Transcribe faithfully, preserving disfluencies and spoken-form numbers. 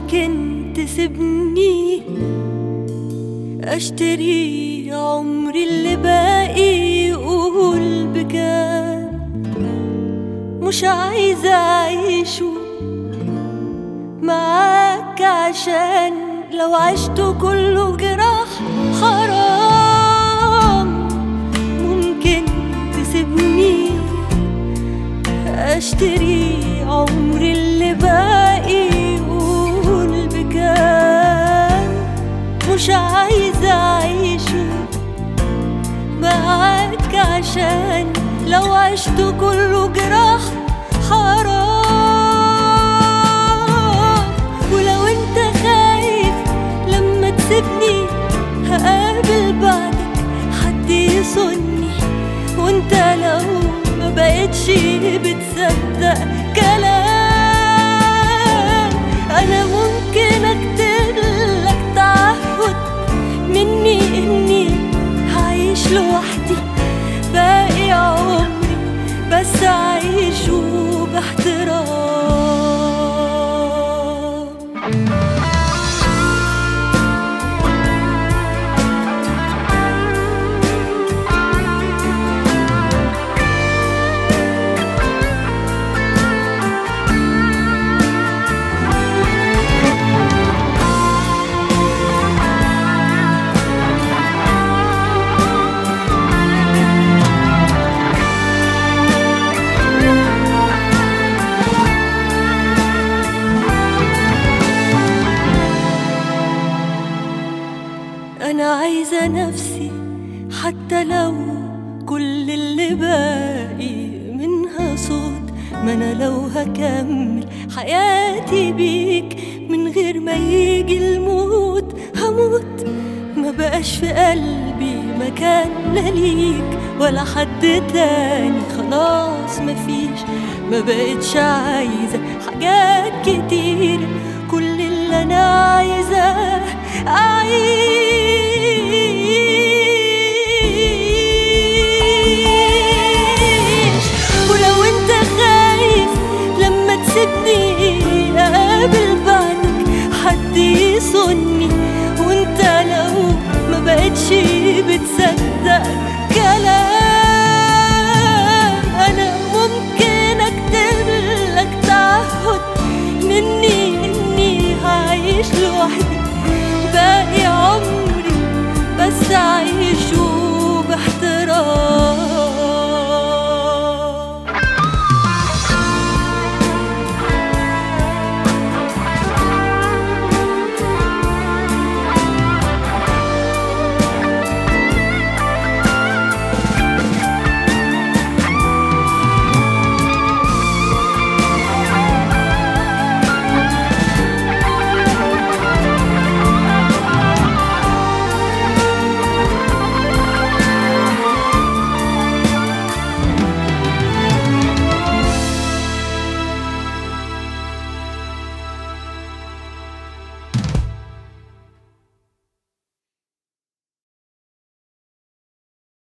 ممكن تسيبني اشتري عمري اللي باقي؟ قول بكام؟ مش عايزة اعيشه معاك، عشان لو عشته كله جراح حرام. ممكن تسيبني اشتري عمري اللي باقي؟ قول بكام؟ مش عايزة اعيشه معاك، عشان لو عشته كله جراح حرام. ولو انت خايف لما تسيبني هقابل بعدك حد يصني، وانت لو ما بقتش بتصدق كلام، انا ممكن اكتب لك تعهد مني اني هعيش لوحدي باقي عمري، بس اعيشه باحترام. أنا عايزة نفسي حتى لو كل اللي باقي منها صوت، ما أنا لو هكمل حياتي بيك من غير ما يجي الموت هموت. ما بقاش في قلبي مكان لا ليك ولا حد تاني، خلاص مفيش. ما بقتش عايزة حاجات كتير، كل اللي أنا عايزاه أعيش. ولو انت خايف لما تسيبني اقابل بعدك حد يصني، وانت لو ما بقتش بتصدق